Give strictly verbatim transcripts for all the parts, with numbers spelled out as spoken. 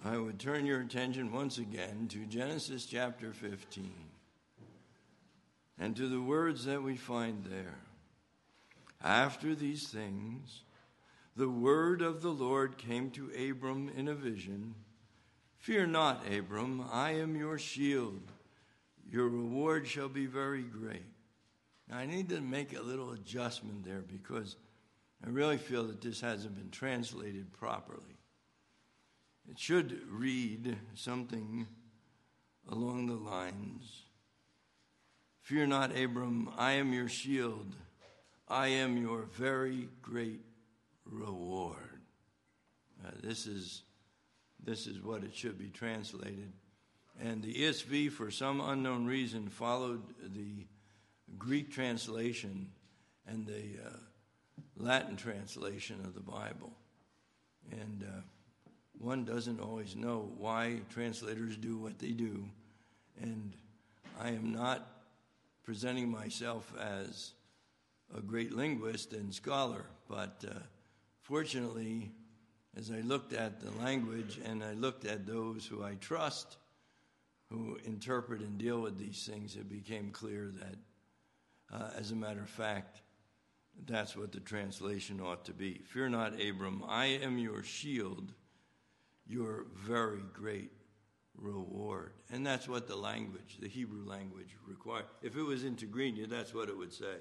I would turn your attention once again to Genesis chapter fifteen and to the words that we find there. After these things, the word of the Lord came to Abram in a vision. Fear not, Abram, I am your shield. Your reward shall be very great. Now, I need to make a little adjustment there because I really feel that this hasn't been translated properly. It should read something along the lines, Fear not, Abram, I am your shield. I am your very great reward. Uh, this is this is what it should be translated. And the E S V, for some unknown reason, followed the Greek translation and the uh, Latin translation of the Bible. And uh, one doesn't always know why translators do what they do. And I am not presenting myself as a great linguist and scholar, but uh, fortunately, as I looked at the language and I looked at those who I trust, who interpret and deal with these things, it became clear that, uh, as a matter of fact, that's what the translation ought to be. Fear not, Abram, I am your shield, your very great reward. And that's what the language, the Hebrew language, required. If it was in Tigrinya, that's what it would say.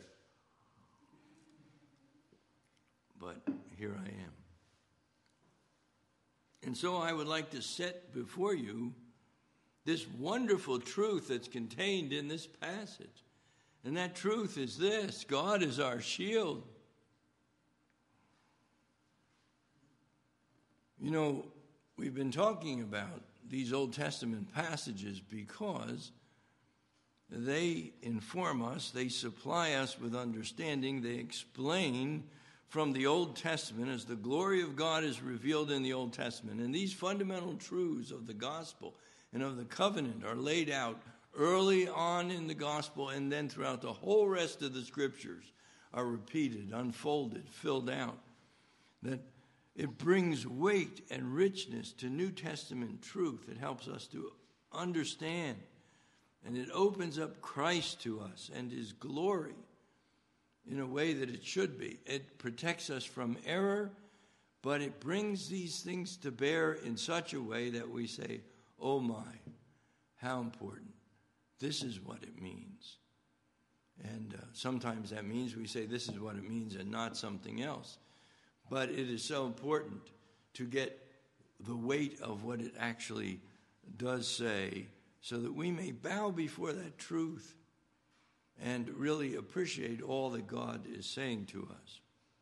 But here I am. And so I would like to set before you this wonderful truth that's contained in this passage. And that truth is this: God is our shield. You know, we've been talking about these Old Testament passages because they inform us, they supply us with understanding, they explain from the Old Testament as the glory of God is revealed in the Old Testament. And these fundamental truths of the gospel and of the covenant are laid out early on in the gospel, and then throughout the whole rest of the scriptures are repeated, unfolded, filled out. That it brings weight and richness to New Testament truth. It helps us to understand, and it opens up Christ to us and his glory in a way that it should be. It protects us from error, but it brings these things to bear in such a way that we say, oh my, how important. This is what it means. And uh, sometimes that means we say this is what it means and not something else. But it is so important to get the weight of what it actually does say so that we may bow before that truth and really appreciate all that God is saying to us.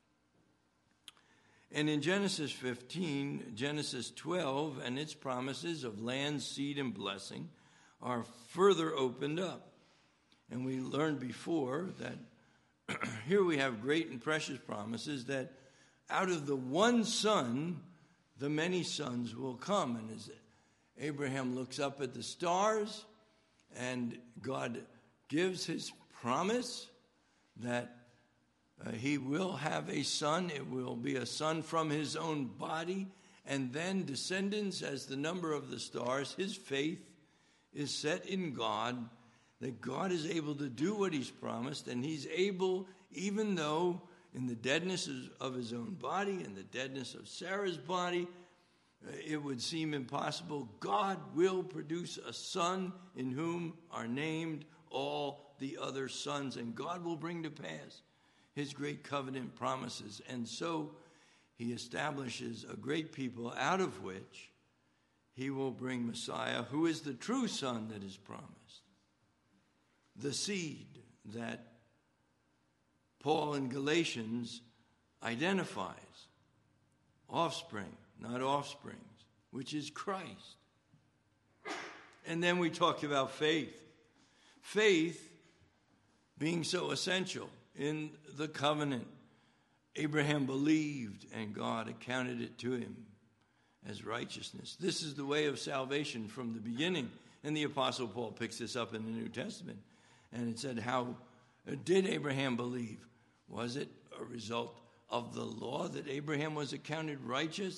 And in Genesis fifteen, Genesis twelve, and its promises of land, seed, and blessing are further opened up. And we learned before that here we have great and precious promises that out of the one son, the many sons will come. And as Abraham looks up at the stars, and God gives his promise that uh, he will have a son. It will be a son from his own body, and then descendants as the number of the stars. His faith is set in God, that God is able to do what he's promised, and he's able, even though in the deadness of his own body, in the deadness of Sarah's body, it would seem impossible, God will produce a son in whom are named all the other sons, and God will bring to pass his great covenant promises. And so he establishes a great people out of which he will bring Messiah, who is the true son that is promised. The seed that Paul in Galatians identifies. Offspring, not offsprings, which is Christ. And then we talked about faith. Faith being so essential in the covenant. Abraham believed, and God accounted it to him as righteousness. This is the way of salvation from the beginning. And the Apostle Paul picks this up in the New Testament. And it said, how did Abraham believe? Was it a result of the law that Abraham was accounted righteous?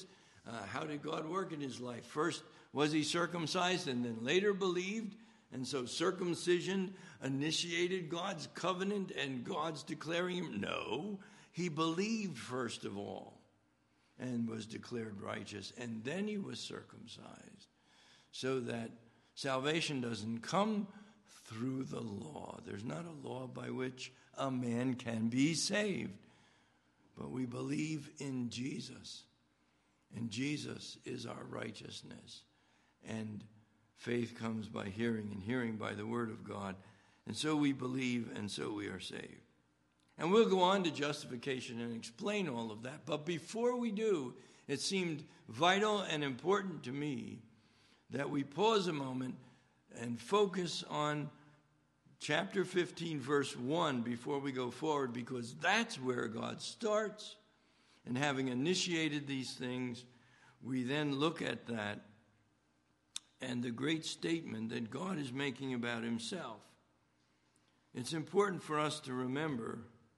Uh, how did God work in his life? First, was he circumcised and then later believed? And so circumcision initiated God's covenant and God's declaring him? No, he believed first of all and was declared righteous, and then he was circumcised, so that salvation doesn't come through the law. There's not a law by which a man can be saved, but we believe in Jesus, and Jesus is our righteousness, and faith comes by hearing, and hearing by the word of God, and so we believe, and so we are saved. And we'll go on to justification and explain all of that. But before we do, it seemed vital and important to me that we pause a moment and focus on chapter fifteen, verse one, before we go forward, because that's where God starts. And having initiated these things, we then look at that and the great statement that God is making about himself. It's important for us to remember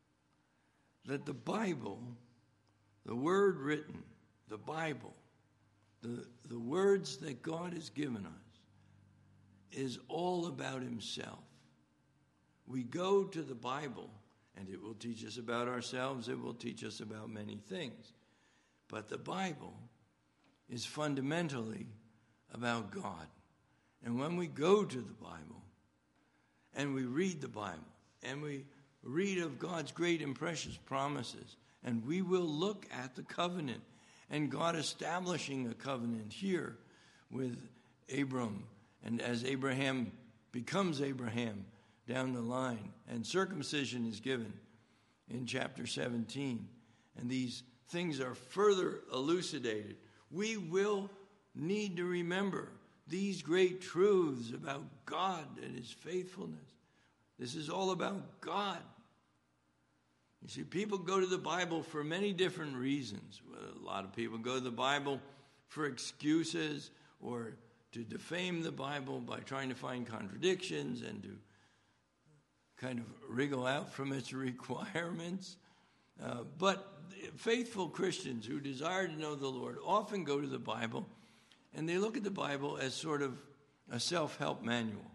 that the Bible, the word written, the Bible, the, the words that God has given us, is all about himself. We go to the Bible, and it will teach us about ourselves. It will teach us about many things. But the Bible is fundamentally about God. And when we go to the Bible, and we read the Bible, and we read of God's great and precious promises, and we will look at the covenant and God establishing a covenant here with Abram, and as Abraham becomes Abraham down the line, and circumcision is given in chapter seventeen, and these things are further elucidated. We will need to remember these great truths about God and his faithfulness. This is all about God. You see, people go to the Bible for many different reasons. A lot of people go to the Bible for excuses or to defame the Bible by trying to find contradictions and to kind of wriggle out from its requirements. Uh, but faithful Christians who desire to know the Lord often go to the Bible, and they look at the Bible as sort of a self-help manual.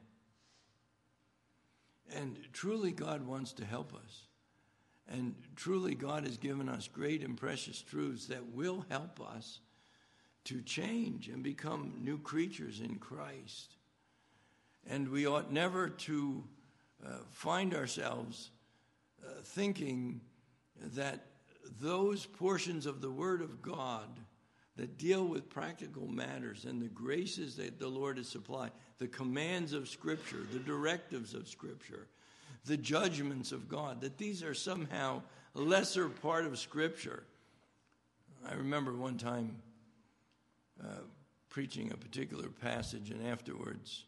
And truly God wants to help us. And truly God has given us great and precious truths that will help us to change and become new creatures in Christ. And we ought never to uh, find ourselves uh, thinking that those portions of the Word of God that deal with practical matters and the graces that the Lord has supplied, the commands of Scripture, the directives of Scripture, the judgments of God, that these are somehow a lesser part of Scripture. I remember one time uh, preaching a particular passage, and afterwards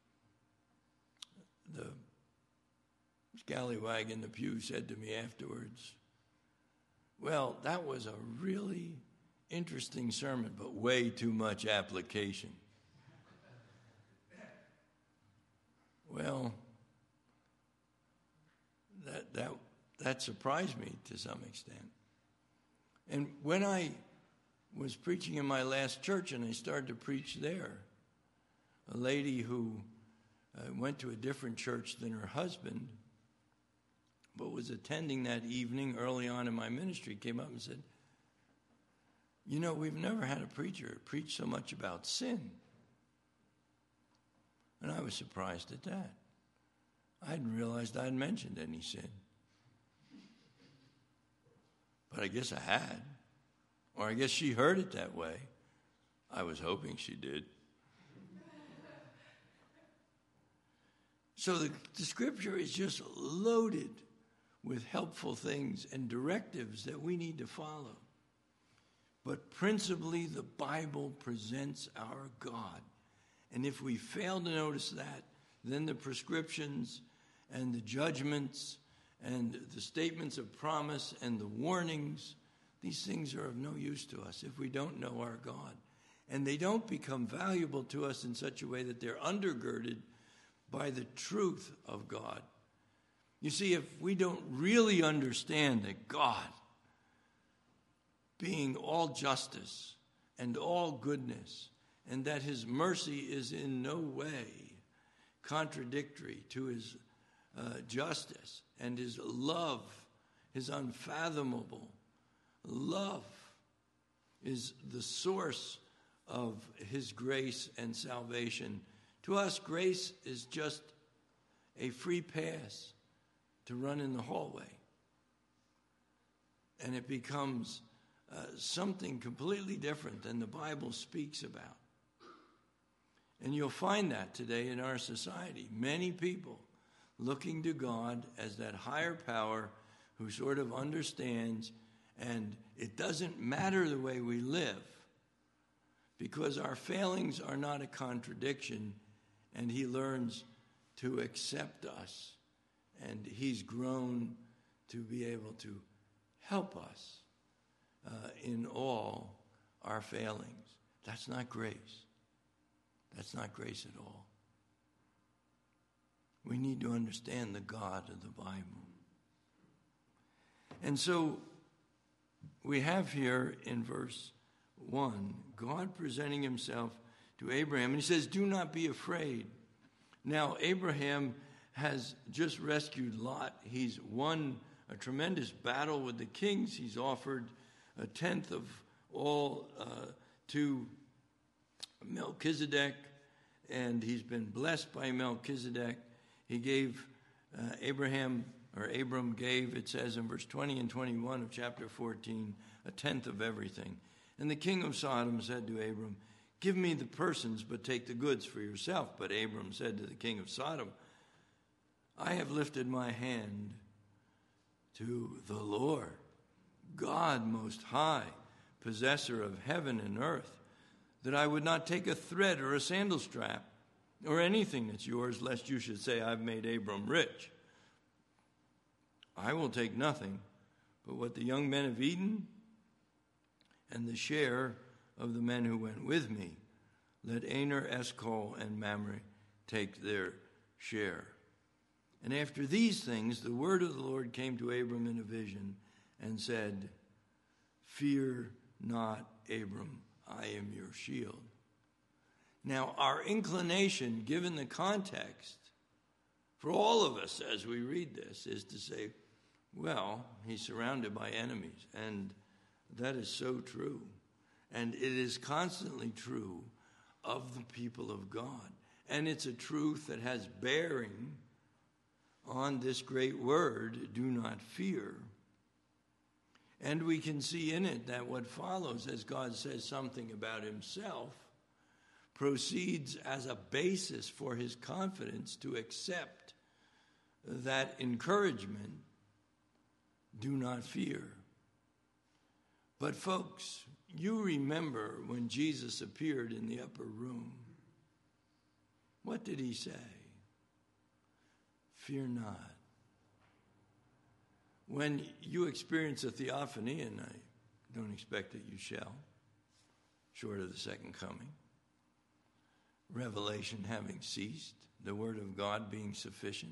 the scallywag in the pew said to me afterwards, "Well, that was a really interesting sermon, but way too much application." Well, that that that surprised me to some extent. And when I was preaching in my last church, and I started to preach there, a lady who uh, went to a different church than her husband, but was attending that evening early on in my ministry, came up and said, "You know, we've never had a preacher preach so much about sin." And I was surprised at that. I hadn't realized I had mentioned any sin. But I guess I had. Or I guess she heard it that way. I was hoping she did. So the, the Scripture is just loaded with helpful things and directives that we need to follow. But principally, the Bible presents our God. And if we fail to notice that, then the prescriptions and the judgments and the statements of promise and the warnings, these things are of no use to us if we don't know our God. And they don't become valuable to us in such a way that they're undergirded by the truth of God. You see, if we don't really understand that God, being all justice and all goodness, and that his mercy is in no way contradictory to his uh, justice, and his love, his unfathomable love, is the source of his grace and salvation. To us, grace is just a free pass to run in the hallway. And it becomes uh, something completely different than the Bible speaks about. And you'll find that today in our society. Many people looking to God as that higher power who sort of understands, and it doesn't matter the way we live, because our failings are not a contradiction, and he learns to accept us, and he's grown to be able to help us uh, in all our failings. That's not grace. That's not grace at all. We need to understand the God of the Bible. And so we have here in verse one, God presenting himself to Abraham. And he says, do not be afraid. Now, Abraham has just rescued Lot. He's won a tremendous battle with the kings. He's offered a tenth of all uh, to Melchizedek, and he's been blessed by Melchizedek. He gave uh, Abraham, or Abram gave, it says in verse twenty and twenty-one of chapter fourteen, a tenth of everything. And the king of Sodom said to Abram, give me the persons, but take the goods for yourself. But Abram said to the king of Sodom, I have lifted my hand to the Lord, God most high, possessor of heaven and earth, that I would not take a thread or a sandal strap or anything that's yours, lest you should say, I've made Abram rich. I will take nothing but what the young men have eaten and the share of the men who went with me. Let Aner, Eshcol, and Mamre take their share. And after these things, the word of the Lord came to Abram in a vision and said, fear not, Abram, I am your shield. Now, our inclination, given the context, for all of us as we read this, is to say, well, he's surrounded by enemies, and that is so true. And it is constantly true of the people of God. And it's a truth that has bearing on this great word, do not fear. And we can see in it that what follows, as God says something about himself, proceeds as a basis for his confidence to accept that encouragement, do not fear. But folks, you remember when Jesus appeared in the upper room. What did he say? Fear not. When you experience a theophany, and I don't expect that you shall, short of the second coming, revelation having ceased, the word of God being sufficient.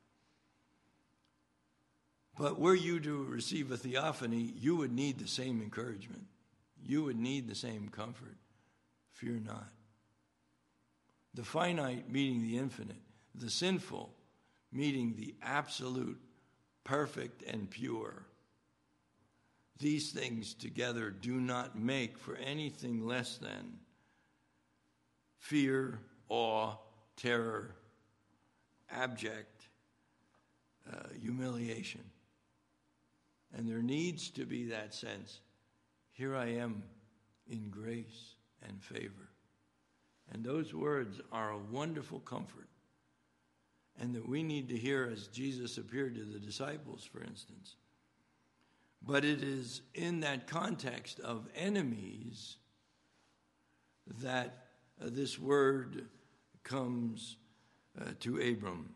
But were you to receive a theophany, you would need the same encouragement. You would need the same comfort. Fear not. The finite meeting the infinite, the sinful meeting the absolute, perfect, and pure. These things together do not make for anything less than fear, awe, terror, abject uh, humiliation. And there needs to be that sense, here I am in grace and favor. And those words are a wonderful comfort. And that we need to hear as Jesus appeared to the disciples, for instance. But it is in that context of enemies that uh, this word comes uh, to Abram.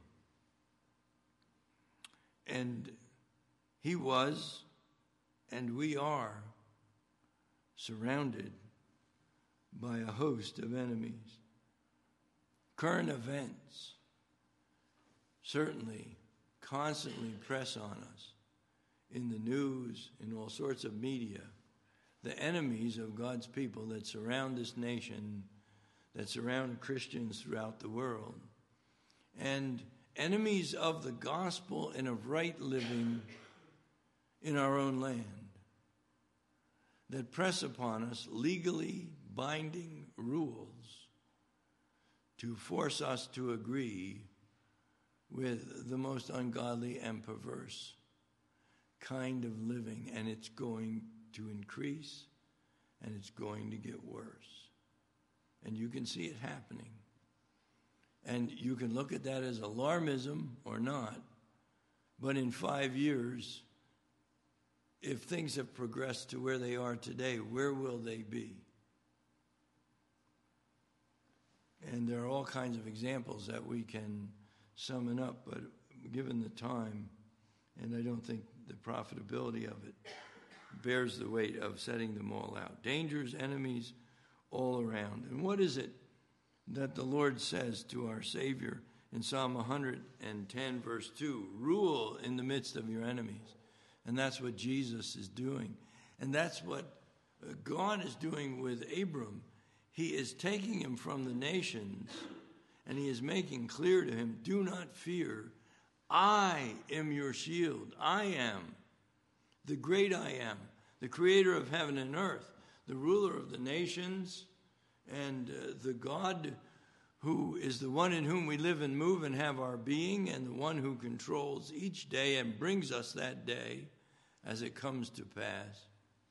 And he was, and we are, surrounded by a host of enemies. Current events certainly constantly press on us in the news, in all sorts of media, the enemies of God's people that surround this nation, that surround Christians throughout the world, and enemies of the gospel and of right living in our own land, that press upon us legally binding rules to force us to agree with the most ungodly and perverse kind of living, and it's going to increase, and it's going to get worse. And you can see it happening. And you can look at that as alarmism or not, but in five years, if things have progressed to where they are today, where will they be? And there are all kinds of examples that we can summon up, but given the time, and I don't think the profitability of it bears the weight of setting them all out. Dangers, enemies, all around. And what is it that the Lord says to our Savior in Psalm one hundred ten, verse two? Rule in the midst of your enemies. And that's what Jesus is doing. And that's what God is doing with Abram. He is taking him from the nations, and he is making clear to him, do not fear. I am your shield. I am the great I am, the creator of heaven and earth, the ruler of the nations, and uh, the God who is the one in whom we live and move and have our being, and the one who controls each day and brings us that day as it comes to pass.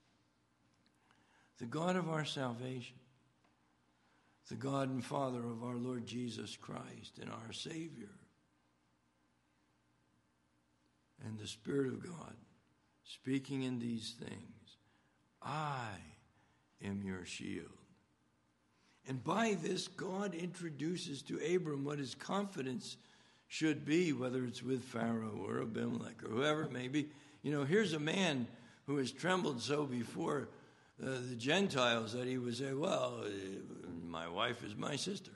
The God of our salvation, the God and Father of our Lord Jesus Christ and our Savior, and the Spirit of God speaking in these things. I am your shield. And by this, God introduces to Abram what his confidence should be, whether it's with Pharaoh or Abimelech or whoever it may be. You know, here's a man who has trembled so before uh, the Gentiles that he would say, well, uh, my wife is my sister.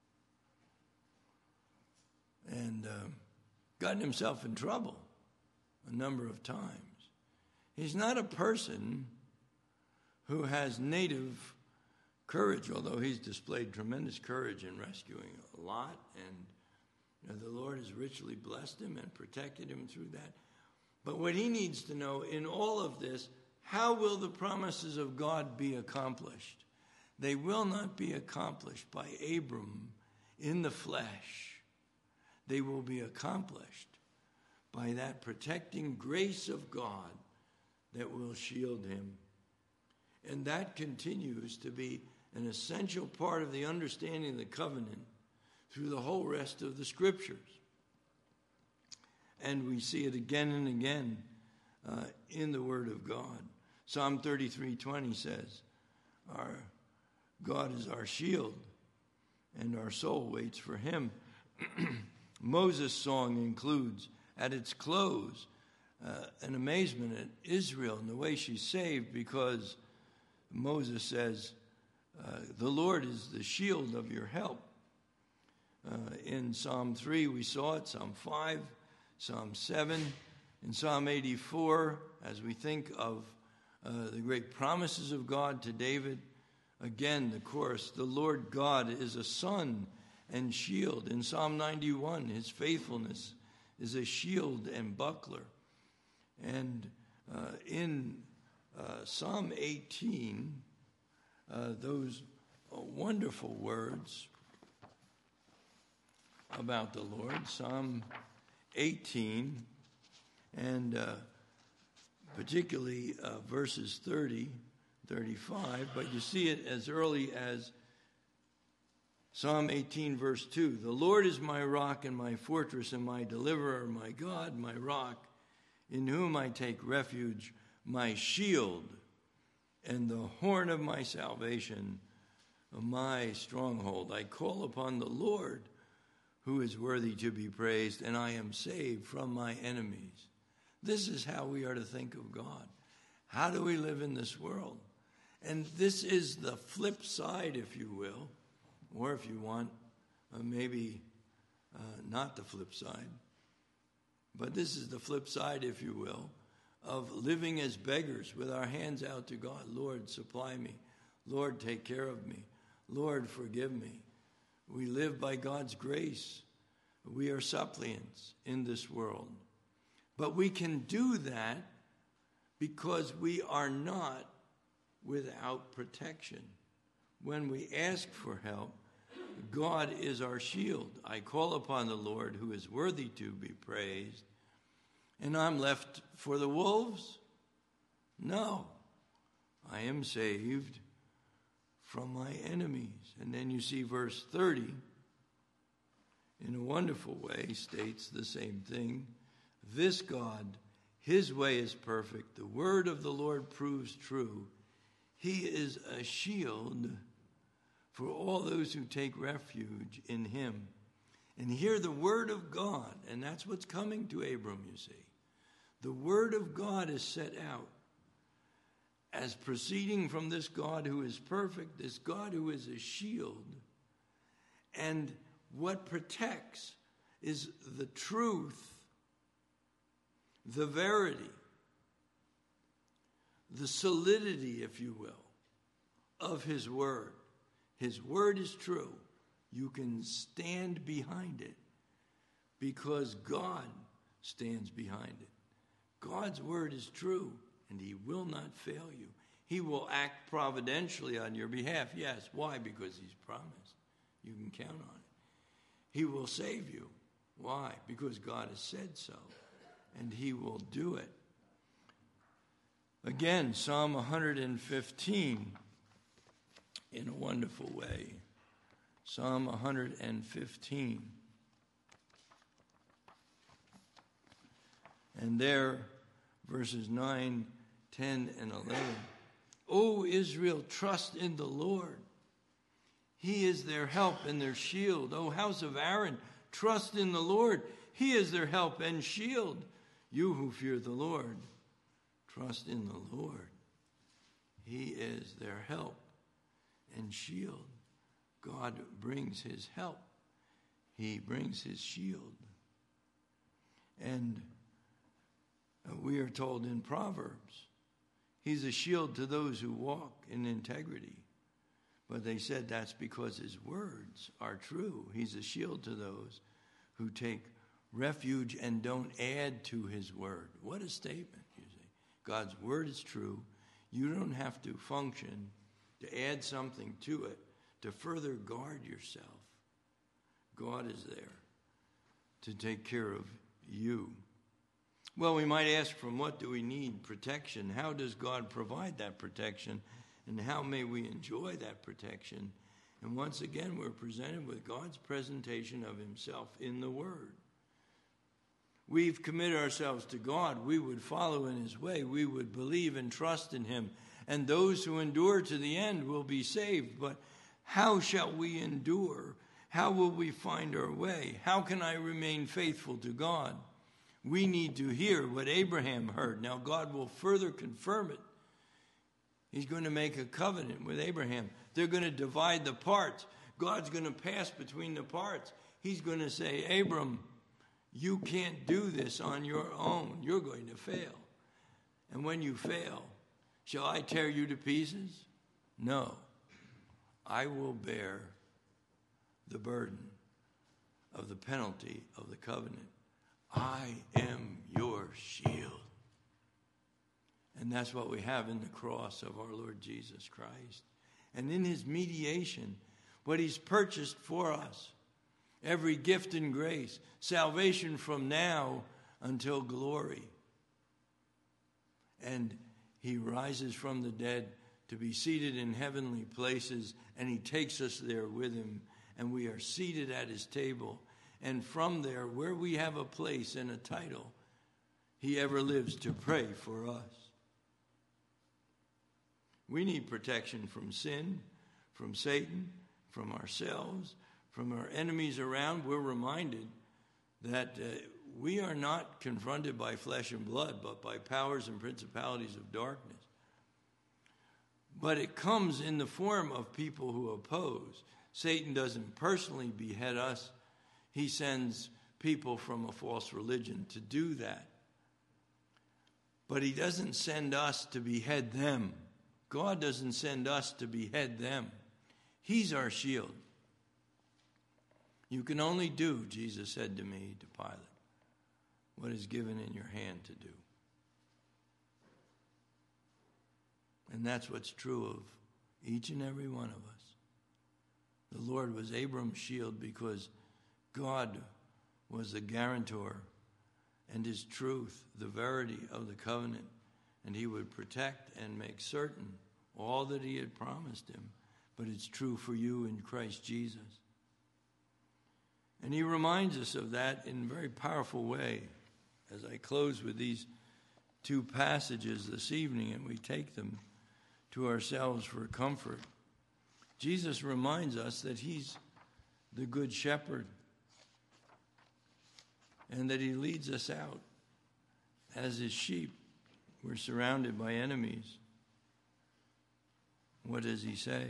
And uh, gotten himself in trouble a number of times. He's not a person who has native courage, although he's displayed tremendous courage in rescuing a lot, and you know, the Lord has richly blessed him and protected him through that. But what he needs to know in all of this, how will the promises of God be accomplished? They will not be accomplished by Abram in the flesh. They will be accomplished by that protecting grace of God that will shield him. And that continues to be an essential part of the understanding of the covenant through the whole rest of the scriptures. And we see it again and again uh, in the Word of God. Psalm thirty-three twenty says, our God is our shield, and our soul waits for him. Moses' song includes, at its close, uh, an amazement at Israel and the way she's saved, because Moses says, uh, the Lord is the shield of your help. Uh, in Psalm three, we saw it, Psalm five, Psalm seven, in Psalm eighty-four, as we think of uh, the great promises of God to David, again, the chorus, the Lord God is a sun and shield. In Psalm ninety-one, his faithfulness is a shield and buckler. And uh, in uh, Psalm eighteen, uh, those uh, wonderful words about the Lord, Psalm eighteen, and uh, particularly uh, verses thirty, thirty-five, but you see it as early as Psalm eighteen, verse two. The Lord is my rock and my fortress and my deliverer, my God, my rock, in whom I take refuge, my shield and the horn of my salvation, my stronghold. I call upon the Lord, who is worthy to be praised, and I am saved from my enemies. This is how we are to think of God. How do we live in this world? And this is the flip side, if you will, or if you want, uh, maybe uh, not the flip side, but this is the flip side, if you will, of living as beggars with our hands out to God. Lord, supply me. Lord, take care of me. Lord, forgive me. We live by God's grace. We are suppliants in this world. But we can do that because we are not without protection. When we ask for help, God is our shield. I call upon the Lord, who is worthy to be praised. And I'm left for the wolves? No. I am saved from my enemies. And then you see verse thirty, in a wonderful way, states the same thing. This God, his way is perfect. The word of the Lord proves true. He is a shield for all those who take refuge in him. And hear the word of God, and that's what's coming to Abram, you see. The word of God is set out as proceeding from this God who is perfect, this God who is a shield. And what protects is the truth, the verity, the solidity, if you will, of his word. His word is true. You can stand behind it because God stands behind it. God's word is true, and he will not fail you. He will act providentially on your behalf. Yes, why? Because he's promised. You can count on it. He will save you. Why? Because God has said so, and he will do it. Again, Psalm one hundred fifteen, in a wonderful way. Psalm one hundred fifteen. And there, verses nine, ten, and eleven. O Israel, trust in the Lord. He is their help and their shield. O house of Aaron, trust in the Lord. He is their help and shield. You who fear the Lord, trust in the Lord. He is their help and shield. God brings his help. He brings his shield. And we are told in Proverbs, he's a shield to those who walk in integrity. But they said that's because his words are true. He's a shield to those who take refuge and don't add to his word. What a statement, you see. God's word is true. You don't have to function to add something to it to further guard yourself. God is there to take care of you. Well, we might ask, from what do we need protection? How does God provide that protection? And how may we enjoy that protection? And once again, we're presented with God's presentation of himself in the Word. We've committed ourselves to God. We would follow in his way. We would believe and trust in him. And those who endure to the end will be saved. But how shall we endure? How will we find our way? How can I remain faithful to God? We need to hear what Abraham heard. Now, God will further confirm it. He's going to make a covenant with Abraham. They're going to divide the parts. God's going to pass between the parts. He's going to say, Abram, you can't do this on your own. You're going to fail. And when you fail, shall I tear you to pieces? No. I will bear the burden of the penalty of the covenant. I am your shield. And that's what we have in the cross of our Lord Jesus Christ. And in his mediation, what he's purchased for us, every gift and grace, salvation from now until glory. And he rises from the dead to be seated in heavenly places, and he takes us there with him, and we are seated at his table. And from there, where we have a place and a title, he ever lives to pray for us. We need protection from sin, from Satan, from ourselves, from our enemies around. We're reminded that uh, we are not confronted by flesh and blood, but by powers and principalities of darkness. But it comes in the form of people who oppose. Satan doesn't personally behead us. He sends people from a false religion to do that. But he doesn't send us to behead them. God doesn't send us to behead them. He's our shield. You can only do, Jesus said to me, to Pilate, what is given in your hand to do. And that's what's true of each and every one of us. The Lord was Abram's shield because God was the guarantor, and his truth, the verity of the covenant, and he would protect and make certain all that he had promised him. But it's true for you in Christ Jesus. And he reminds us of that in a very powerful way as I close with these two passages this evening, and we take them to ourselves for comfort. Jesus reminds us that he's the good shepherd and that he leads us out as his sheep. We're surrounded by enemies. What does he say?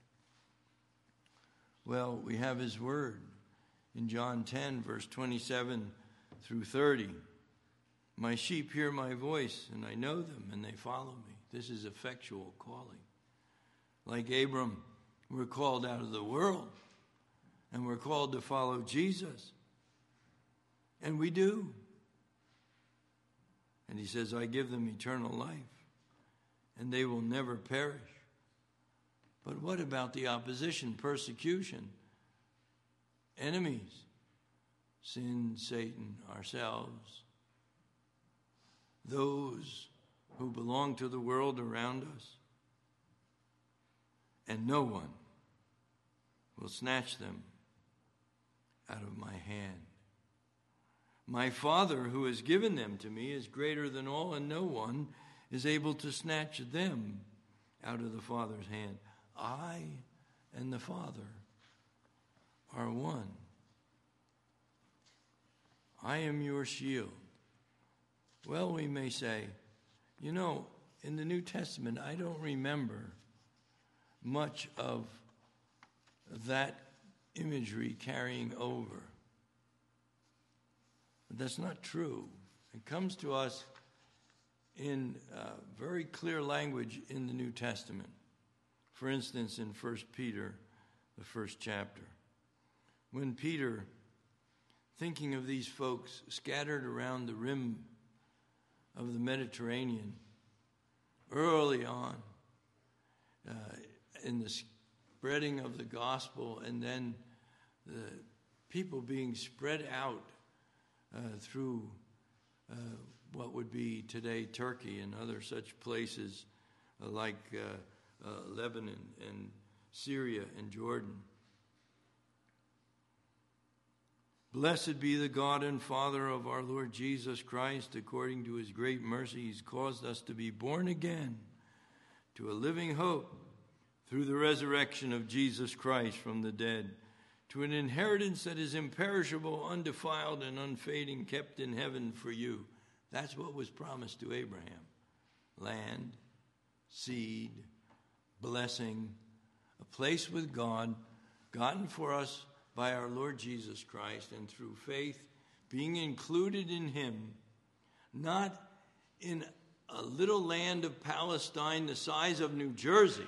Well, we have his word in John ten, verse twenty-seven through thirty. My sheep hear my voice, and I know them, and they follow me. This is effectual calling. Like Abram, we're called out of the world, and we're called to follow Jesus. And we do. And he says, I give them eternal life, and they will never perish. But what about the opposition, persecution, enemies, sin, Satan, ourselves, those who belong to the world around us? And no one will snatch them out of my hand. My Father who has given them to me is greater than all, and no one is able to snatch them out of the Father's hand. I and the Father are one. I am your shield. Well, we may say, you know, in the New Testament, I don't remember much of that imagery carrying over. But that's not true. It comes to us in uh, very clear language in the New Testament. For instance, in First Peter, the first chapter, when Peter, thinking of these folks scattered around the rim of the Mediterranean early on, uh, in the spreading of the gospel, and then the people being spread out uh, through uh, what would be today Turkey and other such places uh, like uh, uh, Lebanon and Syria and Jordan. Blessed be the God and Father of our Lord Jesus Christ. According to his great mercy, he's caused us to be born again to a living hope through the resurrection of Jesus Christ from the dead, to an inheritance that is imperishable, undefiled, and unfading, kept in heaven for you. That's what was promised to Abraham. Land, seed, blessing, a place with God, gotten for us by our Lord Jesus Christ, and through faith, being included in him, not in a little land of Palestine the size of New Jersey,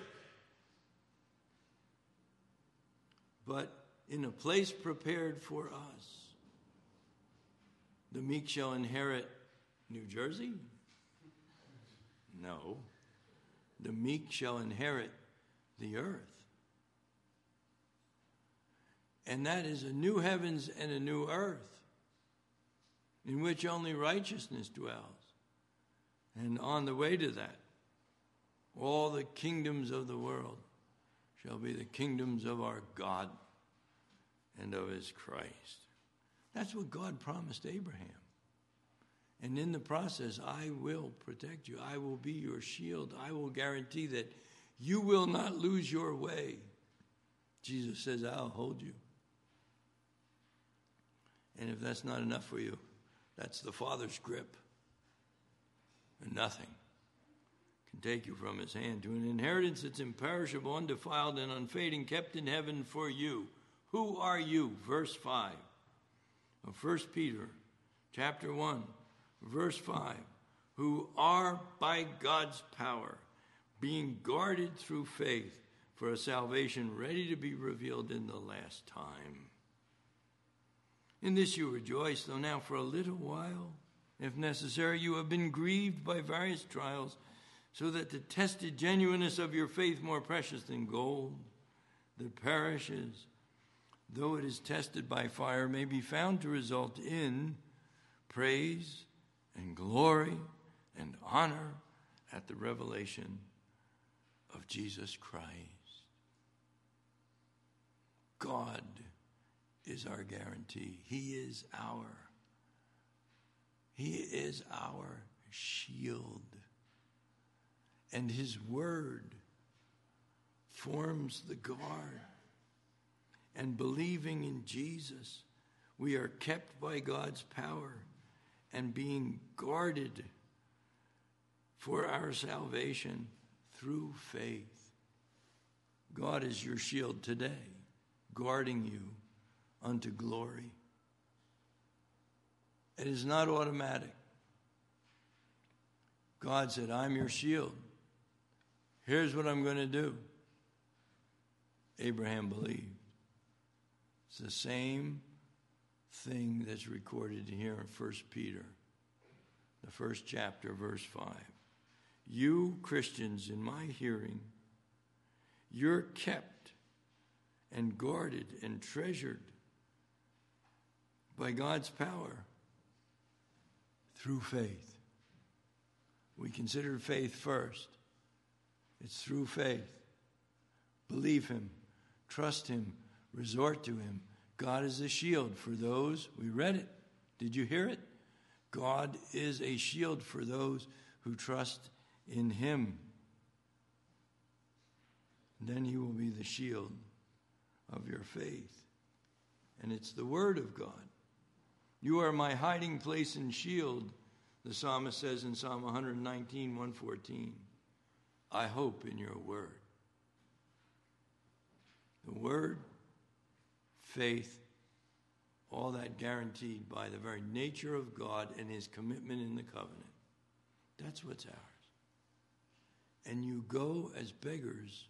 but in a place prepared for us. The meek shall inherit New Jersey? No. The meek shall inherit the earth. And that is a new heavens and a new earth in which only righteousness dwells. And on the way to that, all the kingdoms of the world shall be the kingdoms of our God and of his Christ. That's what God promised Abraham. And in the process, I will protect you. I will be your shield. I will guarantee that you will not lose your way. Jesus says, I'll hold you. And if that's not enough for you, that's the Father's grip. And nothing can take you from his hand, to an inheritance that's imperishable, undefiled, and unfading, kept in heaven for you. Who are you? Verse five of First Peter chapter one, verse five. who are by God's power being guarded through faith for a salvation ready to be revealed in the last time. In this you rejoice, though now for a little while, if necessary, you have been grieved by various trials, so that the tested genuineness of your faith, more precious than gold that perishes, though it is tested by fire, may be found to result in praise and glory and honor at the revelation of Jesus Christ. God is our guarantee. He is our, He is our shield. And his word forms the guard. And believing in Jesus, we are kept by God's power and being guarded for our salvation through faith. God is your shield today, guarding you unto glory. It is not automatic. God said, I'm your shield. Here's what I'm going to do. Abraham believed. It's the same thing that's recorded here in First Peter, the first chapter, verse five. You Christians in my hearing, you're kept and guarded and treasured by God's power through faith. We consider faith first. It's through faith. Believe him, trust him, resort to him. God is a shield for those, we read it. Did you hear it? God is a shield for those who trust in him. Then he will be the shield of your faith. And it's the word of God. You are my hiding place and shield, the psalmist says in Psalm one nineteen, one fourteen. I hope in your word. The word, faith, all that guaranteed by the very nature of God and his commitment in the covenant. That's what's ours. And you go as beggars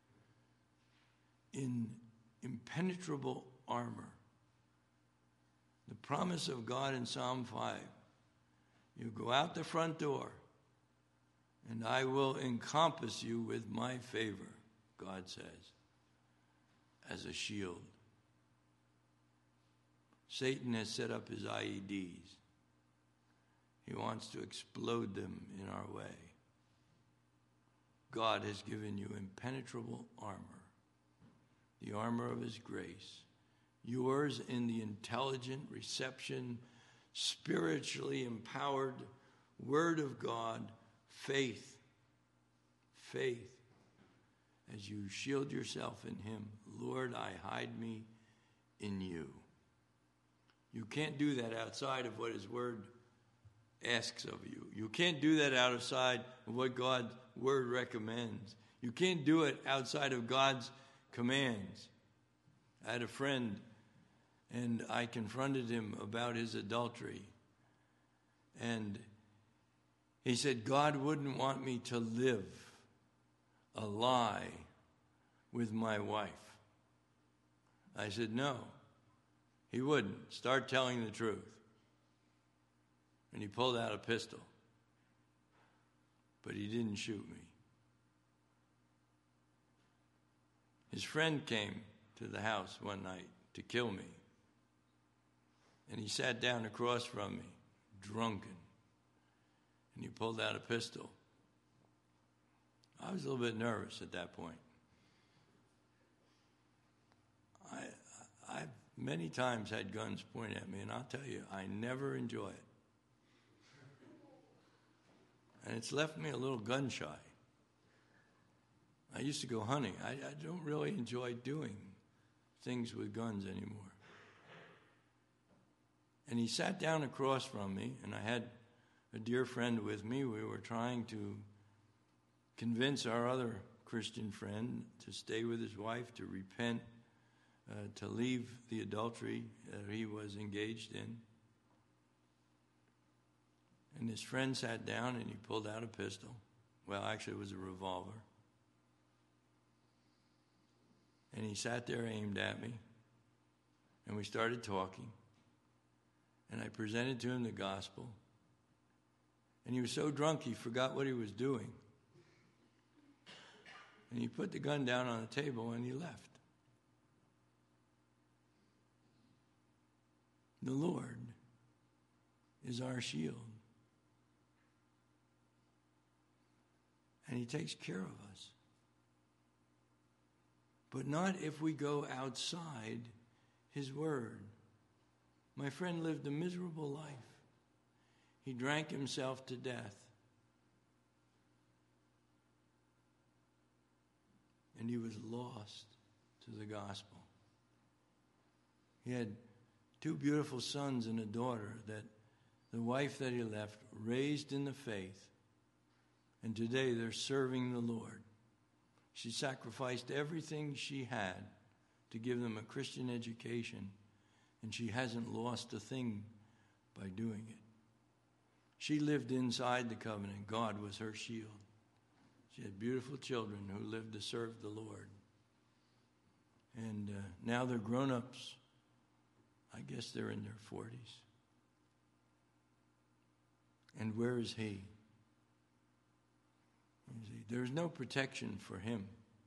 in impenetrable armor. The promise of God in Psalm five. You go out the front door, and I will encompass you with my favor, God says, as a shield. Satan has set up his I E Ds. He wants to explode them in our way. God has given you impenetrable armor, the armor of his grace, yours in the intelligent reception, spiritually empowered word of God, faith, faith, as you shield yourself in him. Lord, I hide me in you. You can't do that outside of what his word asks of you. You can't do that outside of what God's word recommends. You can't do it outside of God's commands. I had a friend, and I confronted him about his adultery. And he said, God wouldn't want me to live a lie with my wife. I said, no, he wouldn't. Start telling the truth. And he pulled out a pistol. But he didn't shoot me. His friend came to the house one night to kill me. And he sat down across from me, drunken. And he pulled out a pistol. I was a little bit nervous at that point. I, I've many times had guns pointed at me, and I'll tell you, I never enjoy it. And it's left me a little gun shy. I used to go hunting. I, I don't really enjoy doing things with guns anymore. And he sat down across from me, and I had a dear friend with me. We were trying to convince our other Christian friend to stay with his wife, to repent, uh, to leave the adultery that he was engaged in. And his friend sat down and he pulled out a pistol. Well, actually, it was a revolver. And he sat there, aimed at me, and we started talking. And I presented to him the gospel. And he was so drunk he forgot what he was doing. And he put the gun down on the table and he left. The Lord is our shield. And he takes care of us. But not if we go outside his word. My friend lived a miserable life. He drank himself to death. And he was lost to the gospel. He had two beautiful sons and a daughter that the wife that he left raised in the faith. And today they're serving the Lord. She sacrificed everything she had to give them a Christian education, and she hasn't lost a thing by doing it. She lived inside the covenant. God was her shield. She had beautiful children who lived to serve the Lord. And uh, now they're grown-ups. I guess they're in their forties. And where is he? There's no protection for him.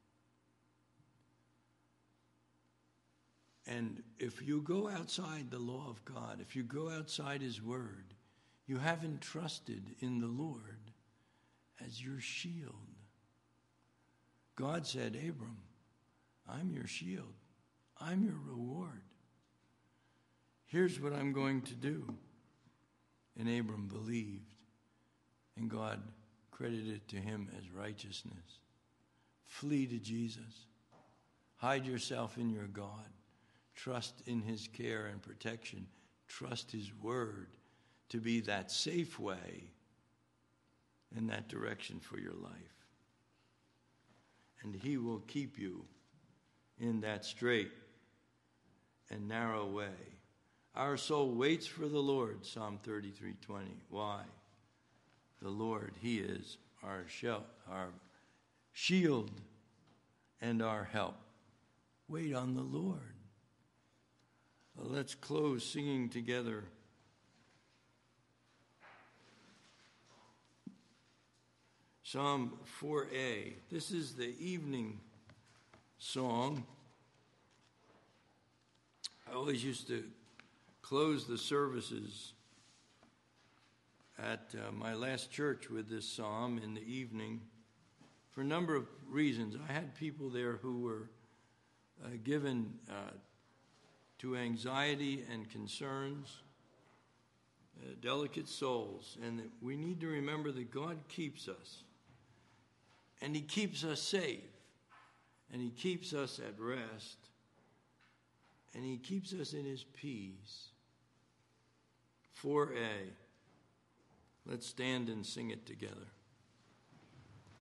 And if you go outside the law of God, if you go outside his word, you haven't trusted in the Lord as your shield. God said, Abram, I'm your shield. I'm your reward. Here's what I'm going to do. And Abram believed, and God credited to him as righteousness. Flee to Jesus. Hide yourself in your God. Trust in his care and protection. Trust his word to be that safe way in that direction for your life. And he will keep you in that straight and narrow way. Our soul waits for the Lord, Psalm thirty-three twenty. Why? The Lord, he is our shel- our shield and our help. Wait on the Lord. Well, let's close singing together Psalm four A. This is the evening song. I always used to close the services at uh, my last church with this psalm in the evening for a number of reasons. I had people there who were uh, given uh, to anxiety and concerns, uh, delicate souls, and that we need to remember that God keeps us, and he keeps us safe, and he keeps us at rest, and he keeps us in his peace. four A. Let's stand and sing it together.